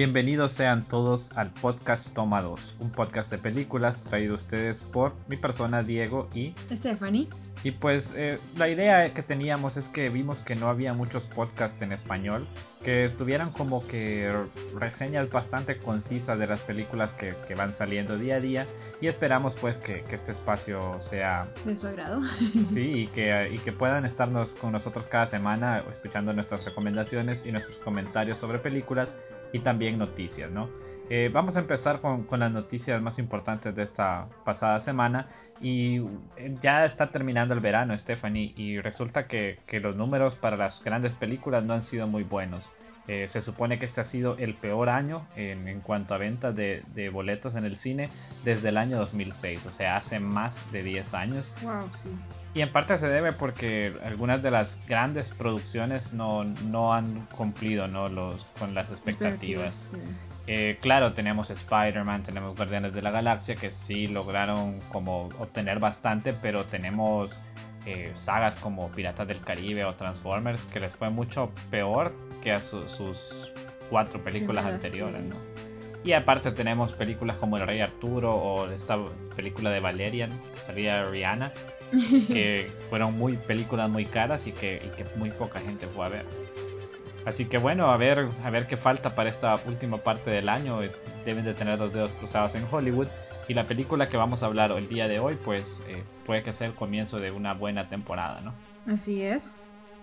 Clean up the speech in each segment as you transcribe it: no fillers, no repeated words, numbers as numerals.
Bienvenidos sean todos al podcast Toma 2, un podcast de películas traído a ustedes por mi persona Diego y Stephanie. Y pues la idea que teníamos es que vimos que no había muchos podcasts en español que tuvieran como que reseñas bastante concisas de las películas que van saliendo día a día, y esperamos pues que este espacio sea de su agrado. Sí, y que puedan estarnos con nosotros cada semana escuchando nuestras recomendaciones y nuestros comentarios sobre películas y también noticias, ¿no? Vamos a empezar con las noticias más importantes de esta pasada semana. Y ya está terminando el verano, Stephanie, y resulta que los números para las grandes películas no han sido muy buenos. Se supone que este ha sido el peor año en cuanto a ventas de boletos en el cine desde el año 2006, o sea, hace más de 10 años. Wow, sí. Y en parte se debe porque algunas de las grandes producciones no han cumplido, ¿no? Con las expectativas. Sí. Claro, tenemos Spider-Man, tenemos Guardianes de la Galaxia, que sí lograron como obtener bastante, pero tenemos sagas como Piratas del Caribe o Transformers, que les fue mucho peor que a sus 4 películas anteriores, sí. ¿no? Y aparte tenemos películas como El Rey Arturo o esta película de Valerian, que salía Rihanna, que fueron películas muy caras y que muy poca gente fue a ver. Así que bueno, a ver qué falta para esta última parte del año. Deben de tener los dedos cruzados en Hollywood. Y la película que vamos a hablar el día de hoy, pues puede que sea el comienzo de una buena temporada, ¿no? Así es.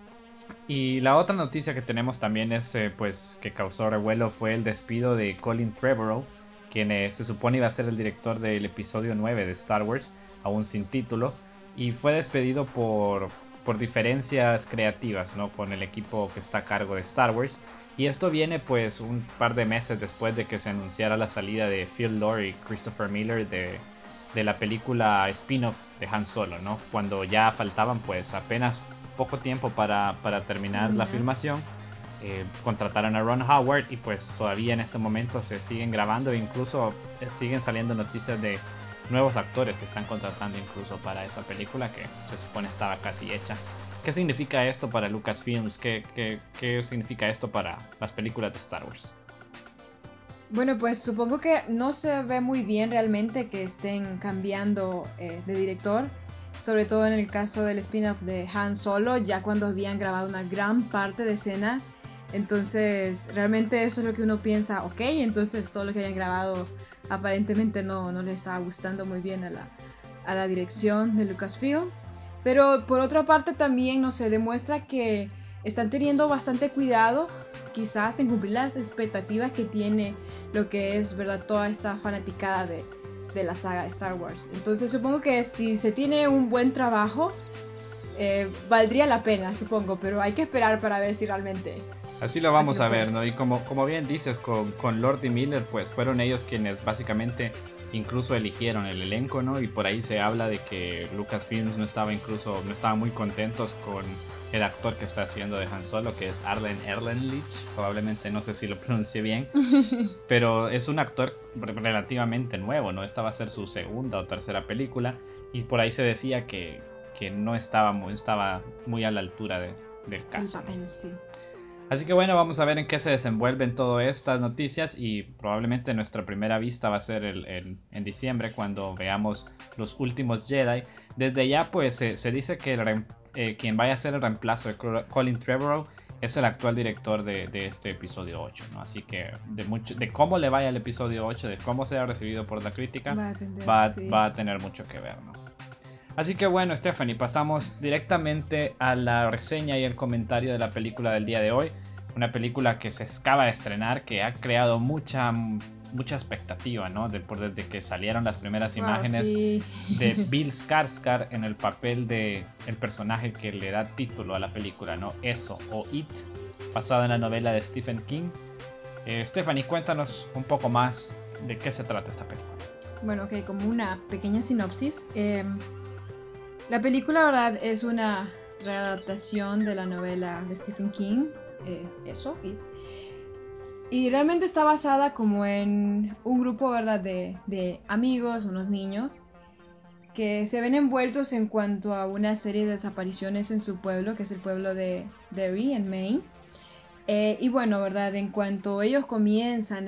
Y la otra noticia que tenemos también es, pues, que causó revuelo fue el despido de Colin Trevorrow, quien se supone iba a ser el director del episodio 9 de Star Wars, aún sin título, y fue despedido por diferencias creativas, ¿no? Con el equipo que está a cargo de Star Wars. Y esto viene pues un par de meses después de que se anunciara la salida de Phil Lord y Christopher Miller de la película spin-off de Han Solo, ¿no? Cuando ya faltaban pues apenas poco tiempo para terminar la filmación. Contrataron a Ron Howard y pues todavía en este momento se siguen grabando e incluso siguen saliendo noticias de nuevos actores que están contratando incluso para esa película que se supone estaba casi hecha. ¿Qué significa esto para Lucasfilms? ¿Qué significa esto para las películas de Star Wars? Bueno, pues supongo que no se ve muy bien realmente que estén cambiando de director, sobre todo en el caso del spin-off de Han Solo, ya cuando habían grabado una gran parte de escenas. Entonces, realmente eso es lo que uno piensa, ok, entonces todo lo que habían grabado aparentemente no le estaba gustando muy bien a la dirección de Lucasfilm. Pero por otra parte también, no sé, demuestra que están teniendo bastante cuidado quizás en cumplir las expectativas que tiene lo que es, ¿verdad?, toda esta fanaticada de la saga de Star Wars. Entonces supongo que si se tiene un buen trabajo, valdría la pena, supongo, pero hay que esperar para ver si realmente... Así lo vamos a ver, ¿no? Y como bien dices, con Lord y Miller, pues fueron ellos quienes básicamente incluso eligieron el elenco, ¿no? Y por ahí se habla de que Lucasfilms no estaba muy contentos con el actor que está haciendo de Han Solo, que es Arlen Erlenlich, probablemente no sé si lo pronuncie bien, pero es un actor relativamente nuevo, ¿no? Esta va a ser su segunda o tercera película, y por ahí se decía que no estaba muy a la altura del caso, El papel, ¿no? sí. Así que bueno, vamos a ver en qué se desenvuelven todas estas noticias, y probablemente nuestra primera vista va a ser en diciembre cuando veamos Los Últimos Jedi. Desde ya pues se dice que quien vaya a ser el reemplazo de Colin Trevorrow es el actual director de este episodio 8, ¿no? Así que de cómo le vaya el episodio 8, de cómo sea recibido por la crítica, Va a depender, sí. va a tener mucho que ver, ¿no? Así que bueno, Stephanie, pasamos directamente a la reseña y el comentario de la película del día de hoy. Una película que se acaba de estrenar, que ha creado mucha expectativa, ¿no? Desde que salieron las primeras imágenes Sí. de Bill Skarsgård en el papel de el personaje que le da título a la película, ¿no? Eso, o It, basado en la novela de Stephen King. Stephanie, cuéntanos un poco más de qué se trata esta película. Bueno, ok, como una pequeña sinopsis. La película, verdad, es una readaptación de la novela de Stephen King, eso, y realmente está basada como en un grupo, ¿verdad?, de amigos, unos niños, que se ven envueltos en cuanto a una serie de desapariciones en su pueblo, que es el pueblo de Derry, en Maine. Y bueno, ¿verdad? En cuanto ellos comienzan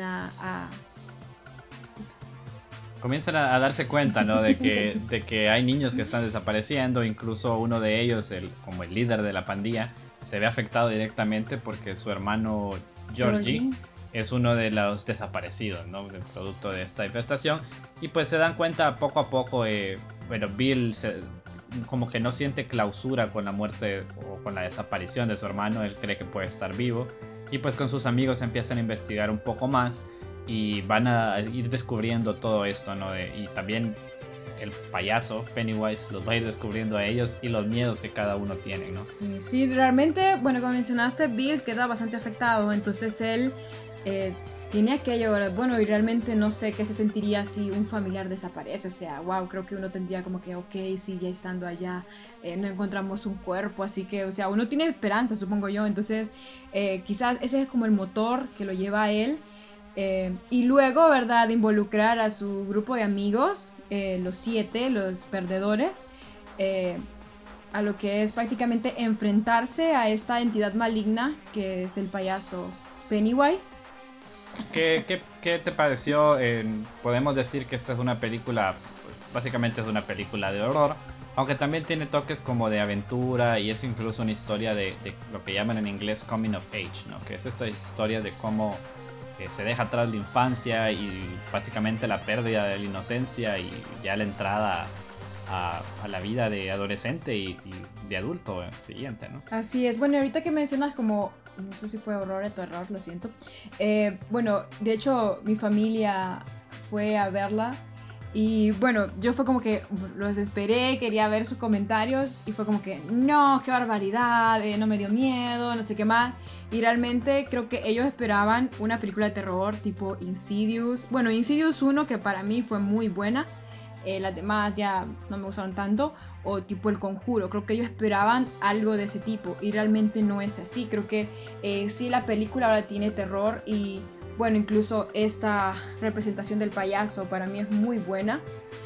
Comienzan a darse cuenta, ¿no? De que hay niños que están desapareciendo, incluso uno de ellos, como el líder de la pandilla, se ve afectado directamente porque su hermano Georgie Georgie. es uno de los desaparecidos, ¿no? Del producto de esta infestación. Y pues se dan cuenta poco a poco, bueno, como que no siente clausura con la muerte o con la desaparición de su hermano, él cree que puede estar vivo. Y pues con sus amigos empiezan a investigar un poco más y van a ir descubriendo todo esto, ¿no? Y también el payaso Pennywise los va a ir descubriendo a ellos y los miedos que cada uno tiene, ¿no? Sí, sí, realmente, bueno, como mencionaste, Bill queda bastante afectado, entonces él eh, tiene aquello, ¿verdad? Bueno, y realmente no sé qué se sentiría si un familiar desaparece, o sea, wow, creo que uno tendría como que, ok, sí, ya estando allá, no encontramos un cuerpo, así que, o sea, uno tiene esperanza, supongo yo, entonces quizás ese es como el motor que lo lleva a él. Y luego, ¿verdad? Involucrar a su grupo de amigos, los 7, los perdedores, eh, a lo que es prácticamente enfrentarse a esta entidad maligna que es el payaso Pennywise. ¿Qué te pareció? Podemos decir que esta es una película, pues, básicamente es una película de horror, aunque también tiene toques como de aventura y es incluso una historia de lo que llaman en inglés coming of age, ¿no? Que es esta historia de cómo se deja atrás la infancia y básicamente la pérdida de la inocencia y ya la entrada a la vida de adolescente y de adulto siguiente, ¿no? Así es. Bueno, ahorita que mencionas como, no sé si fue horror o terror, lo siento. Bueno, de hecho, mi familia fue a verla. Y bueno, yo fue como que los esperé, quería ver sus comentarios y fue como que, no, qué barbaridad, no me dio miedo, no sé qué más. Y realmente creo que ellos esperaban una película de terror tipo Insidious. Bueno, Insidious 1 que para mí fue muy buena. Las demás ya no me gustaron tanto, o tipo El Conjuro. Creo que ellos esperaban algo de ese tipo y realmente no es así. Creo que sí la película ahora tiene terror y bueno, incluso esta representación del payaso para mí es muy buena.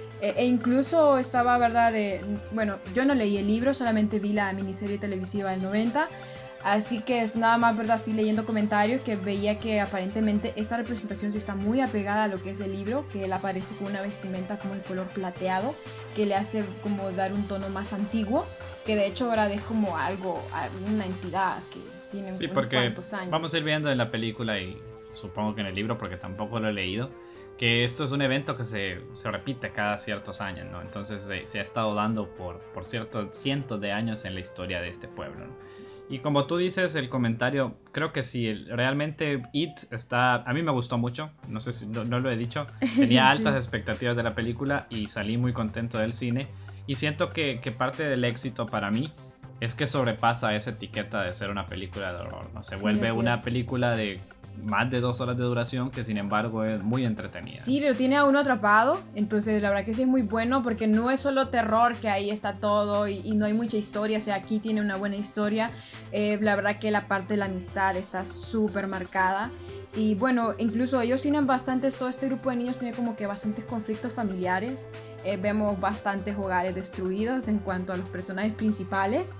E incluso estaba, ¿verdad? Bueno, yo no leí el libro, solamente vi la miniserie televisiva del 90. Así que es nada más, ¿verdad? Sí, leyendo comentarios que veía que aparentemente esta representación sí está muy apegada a lo que es el libro, que él aparece con una vestimenta como de color plateado, que le hace como dar un tono más antiguo, que de hecho ahora es como algo, una entidad que tiene Sí, unos porque cuantos vamos a años. ir viendo en la película y supongo que en el libro, porque tampoco lo he leído, que esto es un evento que se repite cada ciertos años, ¿no? Entonces se ha estado dando por ciertos cientos de años en la historia de este pueblo, ¿no? Y como tú dices, el comentario, creo que sí, realmente It está, a mí me gustó mucho, no sé si no lo he dicho, tenía altas Sí. expectativas de la película y salí muy contento del cine y siento que parte del éxito para mí es que sobrepasa esa etiqueta de ser una película de horror, ¿no? Se Sí, vuelve así una es. película de más de 2 horas de duración que sin embargo es muy entretenida. Sí, lo tiene a uno atrapado, entonces la verdad que sí es muy bueno porque no es solo terror, que ahí está todo y no hay mucha historia, o sea, aquí tiene una buena historia. La verdad que la parte de la amistad está súper marcada y bueno, incluso ellos tienen bastantes, todo este grupo de niños tiene como que bastantes conflictos familiares. Vemos bastantes hogares destruidos en cuanto a los personajes principales.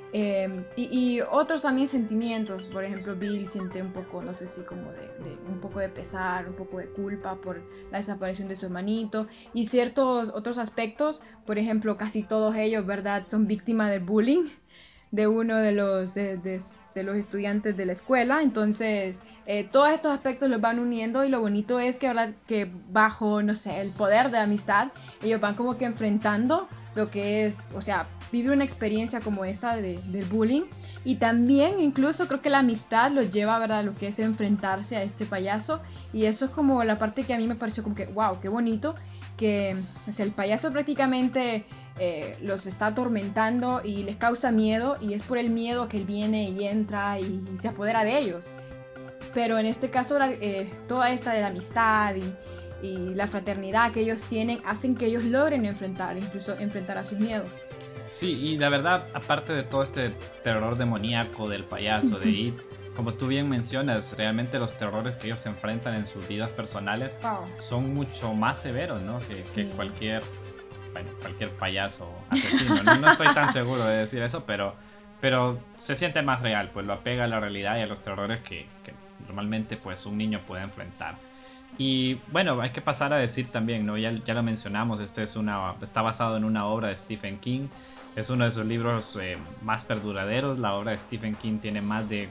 Y otros también sentimientos, por ejemplo, Bill siente un poco, no sé si como de un poco de pesar, un poco de culpa por la desaparición de su hermanito y ciertos otros aspectos, por ejemplo, casi todos ellos, ¿verdad? Son víctimas de bullying de uno de los estudiantes de la escuela. Entonces, todos estos aspectos los van uniendo y lo bonito es que, ¿verdad? Que bajo, no sé, el poder de la amistad, ellos van como que enfrentando lo que es, o sea, vivir una experiencia como esta del bullying. Y también incluso creo que la amistad los lleva, ¿verdad? A lo que es enfrentarse a este payaso. Y eso es como la parte que a mí me pareció como que, wow, qué bonito. Que, o sea, el payaso prácticamente los está atormentando y les causa miedo y es por el miedo que él viene y entra y se apodera de ellos. Pero en este caso toda esta de la amistad y la fraternidad que ellos tienen hacen que ellos logren enfrentar, incluso enfrentar a sus miedos. Sí, y la verdad, aparte de todo este terror demoníaco del payaso, de It, como tú bien mencionas, realmente los terrores que ellos se enfrentan en sus vidas personales Wow. son mucho más severos, ¿no? Que Sí. cualquier, bueno, cualquier payaso asesino. No, no estoy tan seguro de decir eso, pero pero se siente más real, pues lo apega a la realidad y a los terrores que normalmente pues un niño puede enfrentar. Y bueno, hay que pasar a decir también, ¿no? Ya lo mencionamos, está basado en una obra de Stephen King. Es uno de sus libros más perduraderos. La obra de Stephen King tiene más de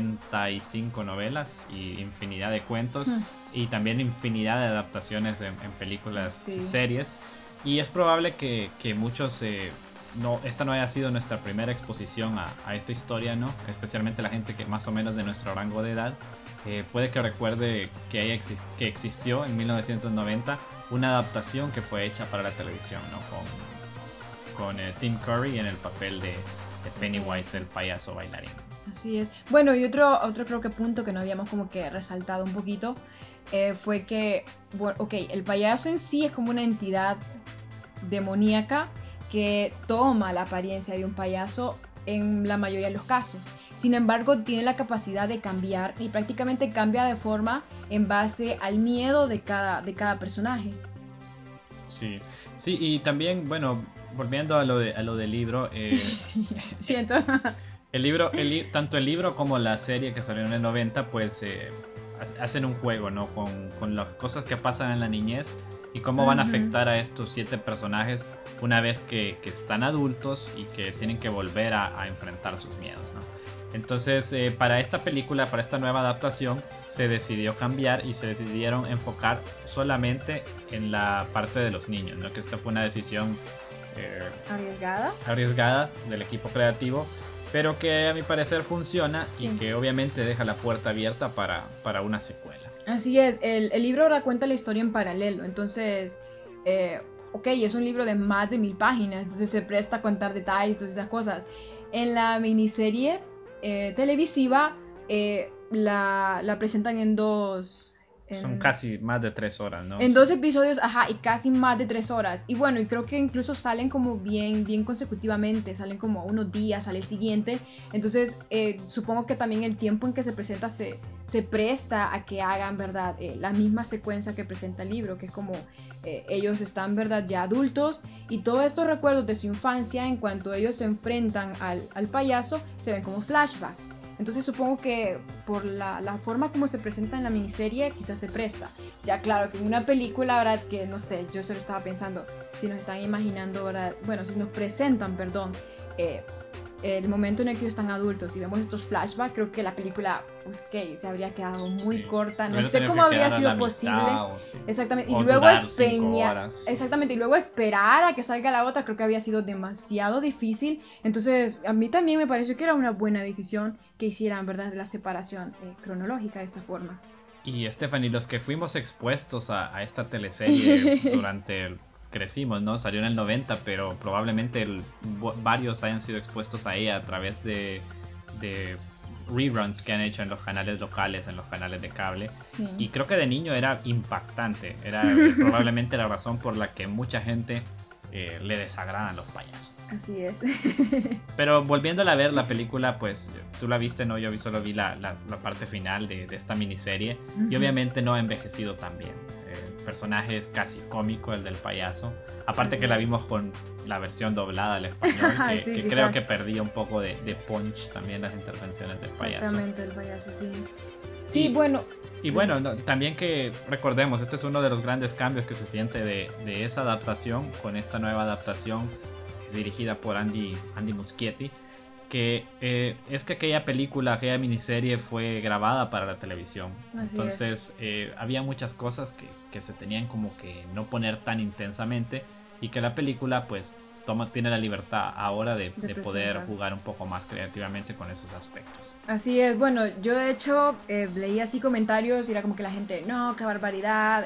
45 novelas y infinidad de cuentos y también infinidad de adaptaciones en películas y Sí. series. Y es probable que muchos esta no haya sido nuestra primera exposición a esta historia, ¿no? Especialmente la gente que más o menos de nuestro rango de edad puede que recuerde que existió en 1990 una adaptación que fue hecha para la televisión, ¿no? Con Tim Curry en el papel de Pennywise, el payaso bailarín. Así es. Bueno, y otro creo que punto que no habíamos como que resaltado un poquito fue que, bueno, ok, el payaso en sí es como una entidad demoníaca que toma la apariencia de un payaso en la mayoría de los casos. Sin embargo, tiene la capacidad de cambiar y prácticamente cambia de forma en base al miedo de cada personaje. Sí, sí, y también, bueno, volviendo a lo del libro, Sí, siento. tanto el libro como la serie que salió en el 90, pues hacen un juego, ¿no? Con las cosas que pasan en la niñez y cómo van a afectar a estos 7 personajes una vez que están adultos y que tienen que volver a enfrentar sus miedos, ¿no? Entonces, para esta película, para esta nueva adaptación, se decidió cambiar y se decidieron enfocar solamente en la parte de los niños, ¿no? Que esta fue una decisión arriesgada del equipo creativo, pero que a mi parecer funciona y Sí. que obviamente deja la puerta abierta para una secuela. Así es, el libro ahora cuenta la historia en paralelo, entonces, ok, es un libro de más de 1000 páginas, entonces se presta a contar detalles, todas esas cosas. En la miniserie televisiva la presentan en dos... Son En, casi más de 3 horas, ¿no? en 2 episodios, ajá, y casi más de 3 horas. Y bueno, y creo que incluso salen como bien consecutivamente, salen como unos días, sale el siguiente. Entonces, supongo que también el tiempo en que se presenta se presta a que hagan, ¿verdad? La misma secuencia que presenta el libro, que es como ellos están, ¿verdad? Ya adultos. Y todos estos recuerdos de su infancia, en cuanto ellos se enfrentan al payaso, se ven como flashback. Entonces supongo que por la forma como se presenta en la miniserie quizás se presta. Ya claro que en una película, ¿verdad? Que no sé, yo solo estaba pensando, si nos están imaginando, ¿verdad? Bueno, si nos presentan, perdón, eh, el momento en el que ellos están adultos y vemos estos flashbacks, creo que la película, pues, okay, se habría quedado muy corta. No sé cómo Que habría quedar a la sido posible. mitad o, sí, Exactamente. Y o luego durar 5 horas. Exactamente. Y luego esperar a que salga la otra, creo que había sido demasiado difícil. Entonces, a mí también me pareció que era una buena decisión que hicieran, ¿verdad?, la separación cronológica de esta forma. Y Stephanie, los que fuimos expuestos a esta teleserie crecimos, ¿no? Salió en el 90, pero probablemente varios hayan sido expuestos a ella a través de reruns que han hecho en los canales locales, en los canales de cable. Sí. Y creo que de niño era impactante. Era probablemente la razón por la que mucha gente le desagradan los payasos. Así es. Pero volviéndola a ver la película, pues tú la viste, ¿no? Yo solo vi la parte final de esta miniserie y obviamente no ha envejecido tan bien. El personaje es casi cómico, el del payaso. Aparte que la vimos con la versión doblada al español, Sí, que creo que perdía un poco de punch también las intervenciones del payaso. Exactamente, el payaso, sí. Sí, bueno. Y bueno, no, también que recordemos, este es uno de los grandes cambios que se siente de esa adaptación con esta nueva adaptación dirigida por Andy Muschietti, que es que aquella película, aquella miniserie fue grabada para la televisión. Así Entonces había muchas cosas que se tenían como que no poner tan intensamente y que la película pues tiene la libertad ahora de poder jugar un poco más creativamente con esos aspectos. Así es, bueno, yo de hecho leí así comentarios y era como que la gente, no, qué barbaridad,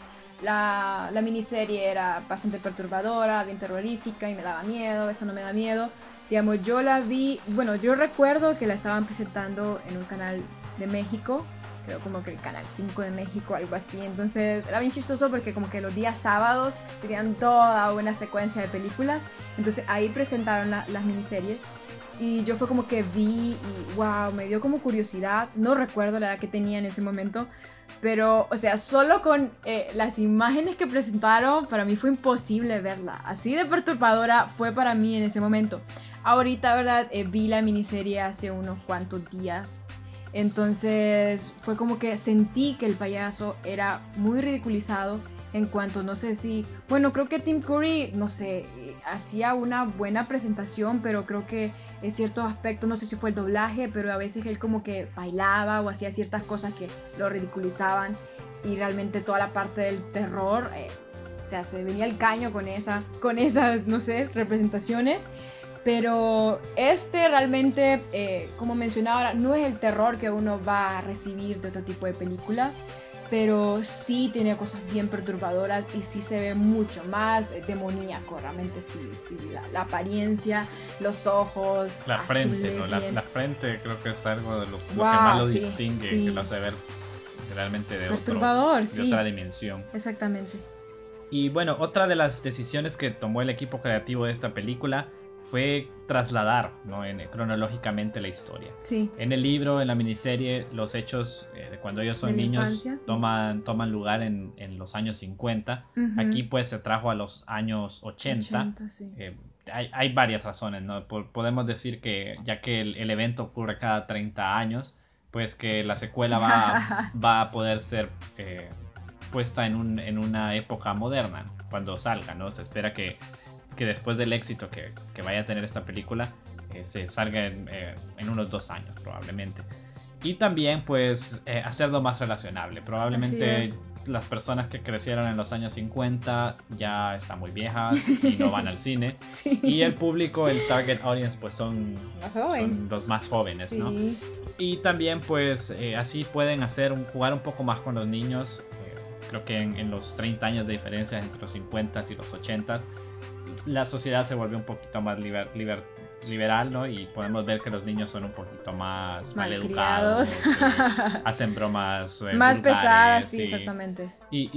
la miniserie era bastante perturbadora, bien terrorífica y me daba miedo, eso no me da miedo. Digamos, yo la vi, bueno, yo recuerdo que la estaban presentando en un canal de México, creo como que el canal 5 de México, algo así. Entonces era bien chistoso porque como que los días sábados tenían toda una secuencia de películas. Entonces ahí presentaron las miniseries. Y yo fue como que vi y wow, me dio como curiosidad. No recuerdo la edad que tenía en ese momento. Pero, o sea, solo con las imágenes que presentaron, para mí fue imposible verla. Así de perturbadora fue para mí en ese momento. ahorita, ¿verdad? Vi la miniserie hace unos cuantos días. Entonces fue como que sentí que el payaso era muy ridiculizado en cuanto, no sé si, bueno, creo que Tim Curry, no sé, hacía una buena presentación, pero creo que en ciertos aspectos, no sé si fue el doblaje, pero a veces él como que bailaba o hacía ciertas cosas que lo ridiculizaban y realmente toda la parte del terror, o sea, se venía el caño con esas, no sé, representaciones. Pero realmente, como mencionaba ahora, no es el terror que uno va a recibir de otro tipo de películas, pero sí tiene cosas bien perturbadoras y sí se ve mucho más demoníaco, realmente sí, la apariencia, los ojos, La frente, ¿no? bien. La frente creo que es algo de lo que Wow, más lo sí, distingue, que lo hace ver realmente perturbador, de sí, otra dimensión. exactamente. Y bueno, otra de las decisiones que tomó el equipo creativo de esta película fue trasladar, ¿no? Cronológicamente la historia. Sí. En el libro, en la miniserie, los hechos de cuando ellos son niños infancia, sí. toman lugar en los años 50. Aquí pues se trajo a los años 80. Sí. Hay varias razones, ¿no? Podemos decir que ya que el evento ocurre cada 30 años, pues que la secuela va a poder ser puesta en una época moderna cuando salga, ¿no? Se espera que después del éxito que vaya a tener esta película se salga en unos 2 años probablemente. Y también pues hacerlo más relacionable. Probablemente las personas que crecieron en los años 50 ya están muy viejas y no van al cine. Sí. Y el público, el target audience, pues son los más jóvenes, sí. ¿No? Y también pues así pueden jugar un poco más con los niños. Creo que en los 30 años de diferencia entre los 50 y los 80 la sociedad se volvió un poquito más liberal, ¿no? Y podemos ver que los niños son un poquito más maleducados, hacen bromas más vulgares, pesadas, sí, exactamente.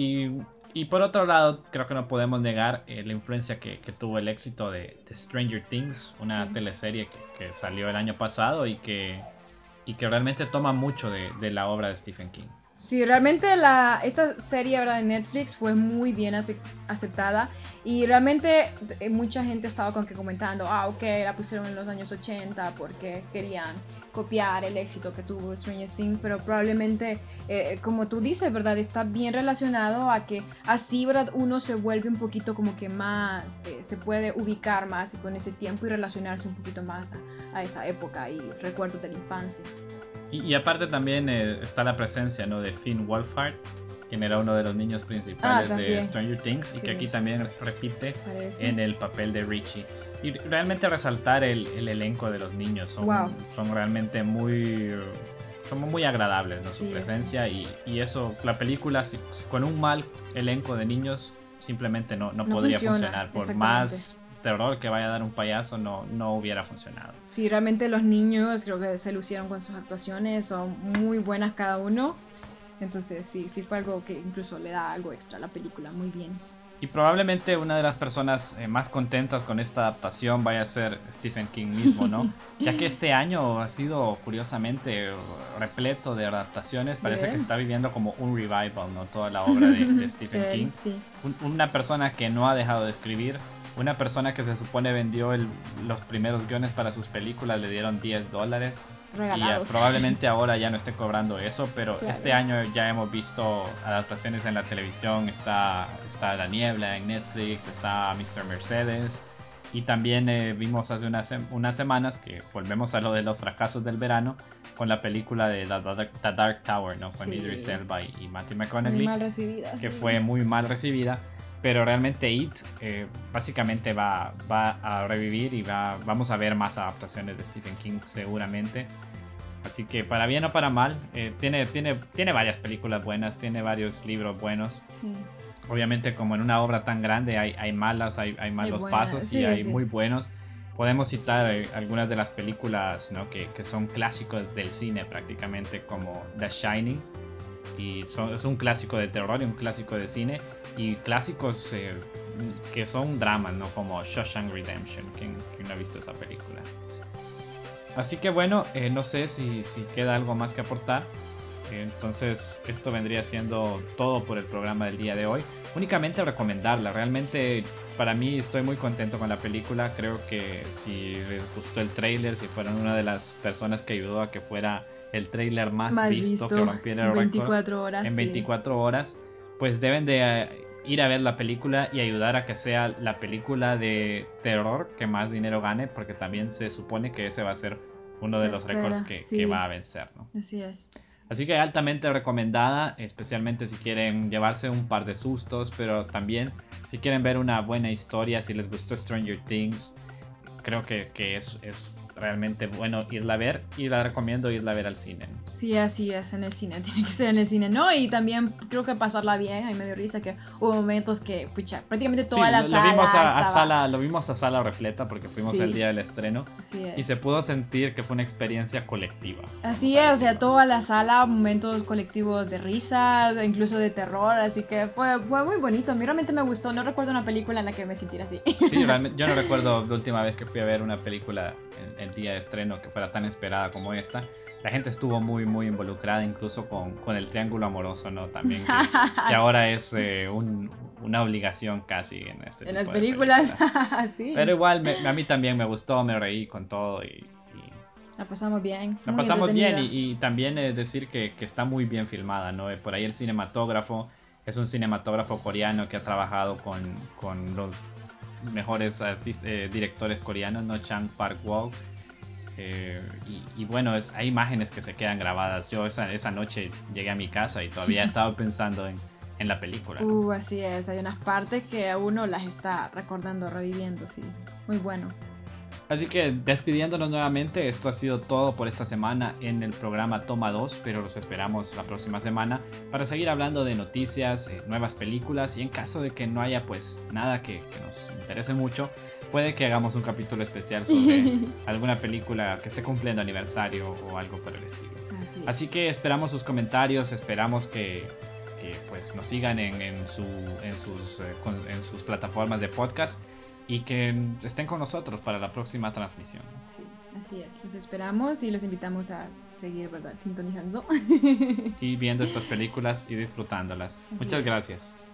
Y por otro lado, creo que no podemos negar la influencia que tuvo el éxito de Stranger Things, una teleserie que salió el año pasado y que realmente toma mucho de la obra de Stephen King. Sí, realmente esta serie, ¿verdad?, de Netflix fue muy bien aceptada y realmente mucha gente estaba comentando, ok, la pusieron en los años 80 porque querían copiar el éxito que tuvo Stranger Things, pero probablemente, como tú dices, ¿verdad?, está bien relacionado a que así, ¿verdad?, uno se vuelve un poquito como que más, se puede ubicar más con ese tiempo y relacionarse un poquito más a esa época y recuerdos de la infancia. Y aparte también está la presencia, ¿no?, de Finn Wolfhard, quien era uno de los niños principales de Stranger Things, y que aquí también repite en el papel de Richie. Y realmente resaltar el elenco de los niños, son realmente son muy agradables, ¿no?, su presencia. Y eso, la película con un mal elenco de niños simplemente no podría funcionar, por más terror que vaya a dar un payaso no hubiera funcionado. Sí, realmente los niños creo que se lucieron con sus actuaciones, son muy buenas cada uno, entonces sí fue algo que incluso le da algo extra a la película, muy bien. Y probablemente una de las personas más contentas con esta adaptación vaya a ser Stephen King mismo, ¿no? Ya que este año ha sido curiosamente repleto de adaptaciones, parece que está viviendo como un revival, ¿no? Toda la obra de Stephen King. Sí. Una persona que no ha dejado de escribir, una persona que se supone vendió los primeros guiones para sus películas, le dieron $10. Regalados. Y probablemente ahora ya no esté cobrando eso, pero este año ya hemos visto adaptaciones en la televisión. Está La Niebla en Netflix, está Mr. Mercedes, y también vimos hace unas semanas que volvemos a lo de los fracasos del verano con la película de The Dark Tower, ¿no? Con Idris Elba y Matthew McConaughey, muy mal recibida, que fue muy mal recibida. Pero realmente It básicamente va a revivir y vamos a ver más adaptaciones de Stephen King seguramente. Así que para bien o para mal, tiene varias películas buenas, tiene varios libros buenos. Sí. Obviamente como en una obra tan grande hay malas, hay malos pasos y hay muy buenos. Podemos citar algunas de las películas, ¿no?, que son clásicos del cine prácticamente, como The Shining. Y es un clásico de terror y un clásico de cine, y clásicos que son dramas, ¿no?, como Shawshank Redemption. ¿Quién no ha visto esa película? Así que bueno, no sé si queda algo más que aportar. Entonces esto vendría siendo todo por el programa del día de hoy. Únicamente recomendarla, realmente para mí estoy muy contento con la película. Creo que si les gustó el tráiler, si fueron una de las personas que ayudó a que fuera el tráiler más Más visto, que visto, rompiera el récord 24 horas, en sí. 24 horas, pues deben de ir a ver la película y ayudar a que sea la película de terror que más dinero gane, porque también se supone que ese va a ser uno de Se los récords espera, que va sí. a vencer, ¿no? Así es. Así que altamente recomendada, especialmente si quieren llevarse un par de sustos, pero también si quieren ver una buena historia, si les gustó Stranger Things, creo que es realmente bueno irla a ver y la recomiendo irla a ver al cine, ¿no? Sí, así es, en el cine, tiene que ser en el cine, ¿no? Y también creo que pasarla bien, a mí me dio risa que hubo momentos que, pucha, prácticamente Sí, toda la lo vimos sala estaba... lo vimos a sala repleta porque fuimos el Sí, día del estreno así y es. se pudo sentir que fue una experiencia colectiva, vamos Así a es, o sea, decirlo. toda la sala, momentos colectivos de risa, incluso de terror, así que fue muy bonito. A mí realmente me gustó, no recuerdo una película en la que me sintiera así. Sí, realmente, yo no recuerdo la última vez que fui a ver una película el día de estreno que fuera tan esperada como esta. La gente estuvo muy, muy involucrada, incluso con el triángulo amoroso, ¿no? También que ahora es una obligación casi en este En las tipo de películas, películas. Pero sí. igual, a mí también me gustó, me reí con todo y La pasamos bien, la muy pasamos bien entretenida. y también decir que está muy bien filmada, ¿no? Por ahí el cinematógrafo es un cinematógrafo coreano que ha trabajado con los mejores directores coreanos, ¿no? Chang Park-wok. Y bueno, hay imágenes que se quedan grabadas. Yo esa noche llegué a mi casa y todavía estaba pensando en la película, ¿no? Así es, hay unas partes que a uno las está recordando, reviviendo, sí. Muy bueno. Así que despidiéndonos nuevamente, esto ha sido todo por esta semana en el programa Toma 2, pero los esperamos la próxima semana para seguir hablando de noticias, nuevas películas y en caso de que no haya pues nada que nos interese mucho, puede que hagamos un capítulo especial sobre alguna película que esté cumpliendo aniversario o algo por el estilo. Así Así es. que esperamos sus comentarios, esperamos que pues nos sigan en sus plataformas de podcast y que estén con nosotros para la próxima transmisión. Sí, así es. Los esperamos y los invitamos a seguir, ¿verdad? Sintonizando. Y viendo estas películas y disfrutándolas. Así Muchas es. gracias.